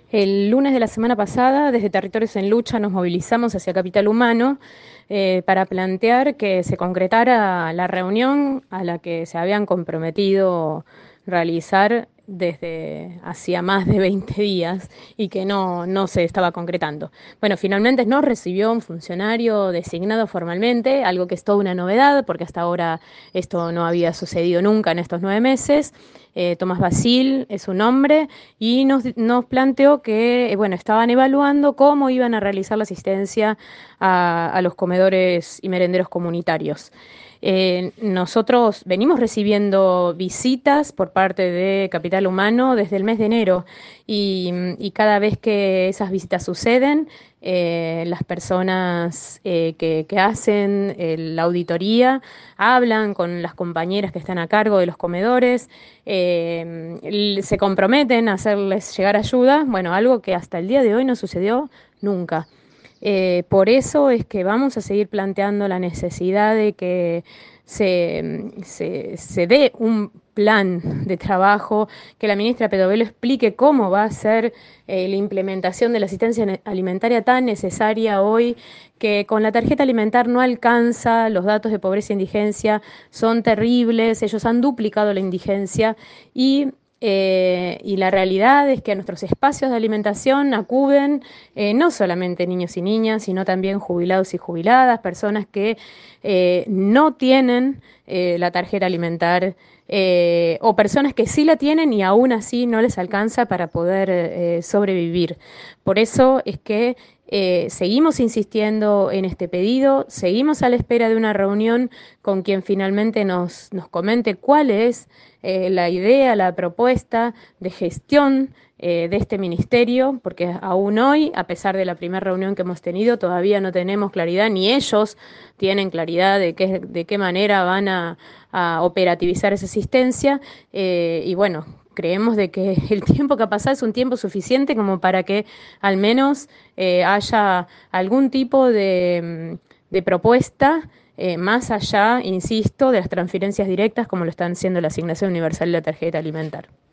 El lunes de la semana pasada, desde Territorios en Lucha, nos movilizamos hacia Capital Humano para plantear que se concretara la reunión a la que se habían comprometido realizar desde hacía más de 20 días y que no se estaba concretando. Bueno, finalmente nos recibió un funcionario designado formalmente, algo que es toda una novedad porque hasta ahora esto no había sucedido nunca en estos 9 meses. Tomás Basil es su nombre y nos planteó que, bueno, estaban evaluando cómo iban a realizar la asistencia a los comedores y merenderos comunitarios. Nosotros venimos recibiendo visitas por parte de Capital Humano desde el mes de enero y cada vez que esas visitas suceden, las personas que hacen la auditoría hablan con las compañeras que están a cargo de los comedores, se comprometen a hacerles llegar ayuda, bueno, algo que hasta el día de hoy no sucedió nunca. Por eso es que vamos a seguir planteando la necesidad de que se dé un plan de trabajo, que la ministra Pedovelo explique cómo va a ser la implementación de la asistencia alimentaria tan necesaria hoy, que con la tarjeta alimentar no alcanza, los datos de pobreza e indigencia son terribles, ellos han duplicado la indigencia y la realidad es que a nuestros espacios de alimentación acuden no solamente niños y niñas, sino también jubilados y jubiladas, personas que no tienen la tarjeta alimentar o personas que sí la tienen y aún así no les alcanza para poder sobrevivir. Por eso es que seguimos insistiendo en este pedido, seguimos a la espera de una reunión con quien finalmente nos comente cuál es la idea, la propuesta de gestión de este ministerio, porque aún hoy, a pesar de la primera reunión que hemos tenido, todavía no tenemos claridad, ni ellos tienen claridad de qué manera van a operativizar esa asistencia. Y bueno, creemos de que el tiempo que ha pasado es un tiempo suficiente como para que al menos haya algún tipo de propuesta más allá, insisto, de las transferencias directas como lo están siendo la asignación universal y la tarjeta alimentar.